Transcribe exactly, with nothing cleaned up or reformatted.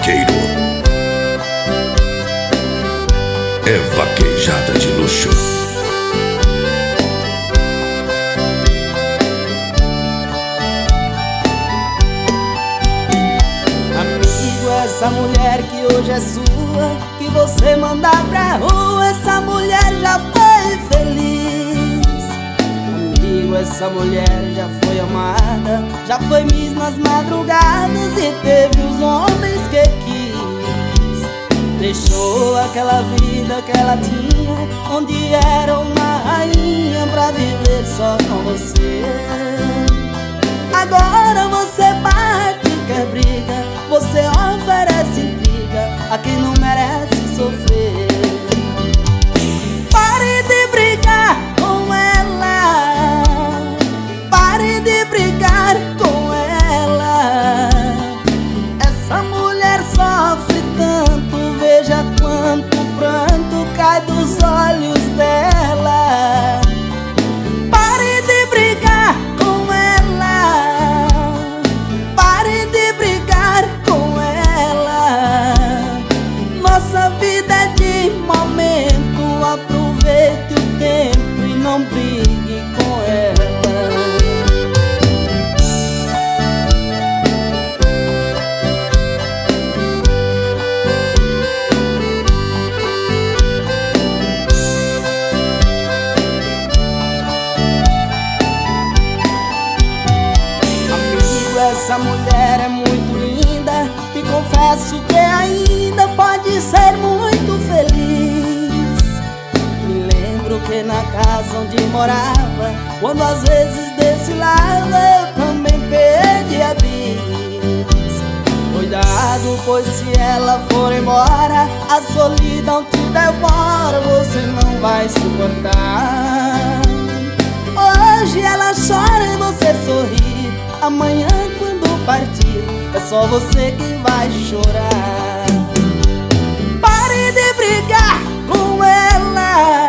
vaqueiro. É vaquejada de luxo. Amigo, essa mulher que hoje é sua, que você mandar pra rua, essa mulher já foi feliz. Amigo, essa mulher já foi amada, já foi miss nas madrugadas e teve os homens que quis. Deixou aquela vida que ela tinha, onde era uma rainha, pra viver só com você. Agora você bate, quer briga, você oferece intriga a quem não merece sofrer. Pare de brigar com ela, pare de brigar com ela. Essa mulher sofre tanto, veja quanto pranto cai dos olhos dela. Pare de brigar com ela, pare de brigar com ela. Nossa vida é de momento, aproveite o tempo e não brigue com ela. Essa mulher é muito linda, te confesso que ainda pode ser muito feliz. Me lembro que na casa onde morava, quando às vezes desse lado eu também perdi a bis. Cuidado, pois se ela for embora, a solidão te devora, você não vai suportar. Hoje ela chora e você sorri, amanhã quando partir é só você que vai chorar. Pare de brigar com ela,